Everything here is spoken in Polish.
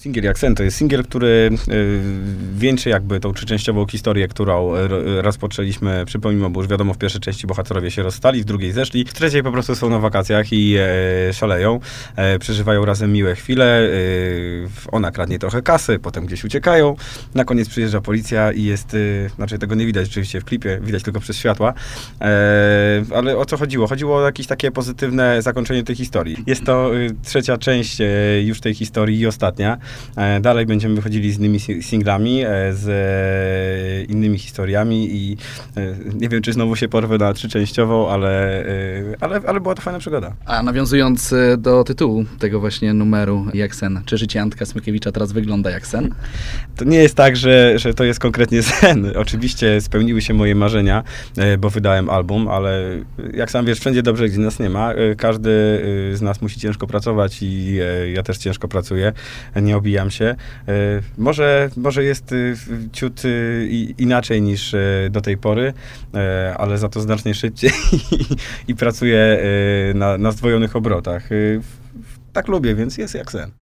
Singiel jak sen to jest singiel, który wieńczy jakby tą trzyczęściową historię, którą rozpoczęliśmy przy Pomimo, bo już wiadomo, w pierwszej części bohaterowie się rozstali, w drugiej zeszli, w trzeciej po prostu są na wakacjach i szaleją, przeżywają razem miłe chwile, ona kradnie trochę kasy, potem gdzieś uciekają, na koniec przyjeżdża policja i jest, znaczy tego nie widać rzeczywiście w klipie, widać tylko przez światła, ale o co chodziło? Chodziło o jakieś takie pozytywne zakończenie tej historii. Jest to trzecia część już tej historii i ostatnia. Dalej będziemy wychodzili z innymi singlami, z innymi historiami i nie wiem, czy znowu się porwę na trzyczęściową, ale była to fajna przygoda. A nawiązując do tytułu tego właśnie numeru Jak sen, czy życie Antka Smykiewicza teraz wygląda jak sen? To nie jest tak, że to jest konkretnie sen. Oczywiście spełniły się moje marzenia, bo wydałem album, ale jak sam wiesz, wszędzie dobrze, gdzie nas nie ma. Każdy z nas musi ciężko pracować i ja też ciężko pracuję. Nie obijam się. Może jest ciut inaczej niż do tej pory, ale za to znacznie szybciej i pracuję na zdwojonych obrotach. Tak lubię, więc jest jak sen.